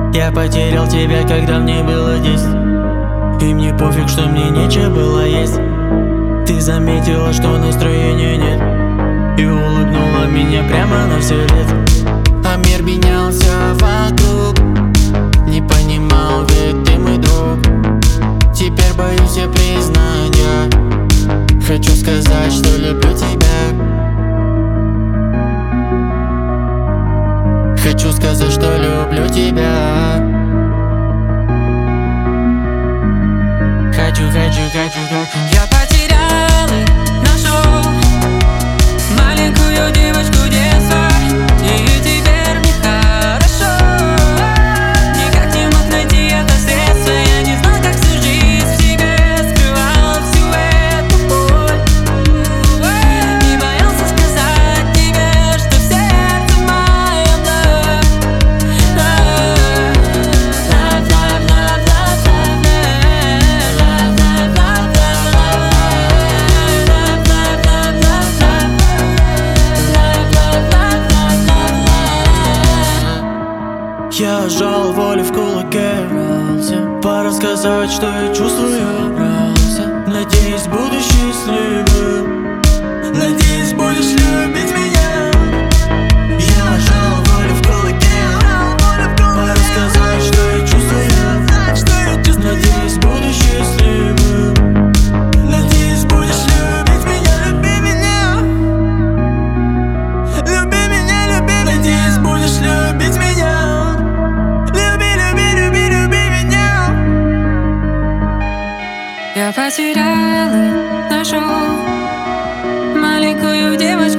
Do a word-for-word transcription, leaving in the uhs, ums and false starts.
Я потерял тебя, когда мне было десять, и мне пофиг, что мне нечего было есть. Ты заметила, что настроения нет, и улыбнула меня прямо на все лет. А мир менялся вокруг, не понимал, ведь ты мой друг. Теперь боюсь я признания, хочу сказать, что люблю тебя. Хочу сказать, что люблю тебя. Хочу, хочу, хочу, хочу. Я потерял и нашел маленькую девочку детства, и теперь мне хорошо. Никак не мог найти это средство, я не знал, как всю жизнь в себе скрывал всю эту боль. И боялся сказать тебе, что в сердце моем love. Love, love, love, love, love, Я сжал волю в кулаке, пора сказать, что я чувствую. Надеюсь, буду счастливым, надеюсь, будешь любить меня. Я сжал волю в кулаке, пора сказать, что я чувствую. Надеюсь, буду счастливым, надеюсь, будешь любить меня. Люби меня, люби меня, люби меня. Надеюсь, будешь любить меня. я потерял и нашел маленькую девочку.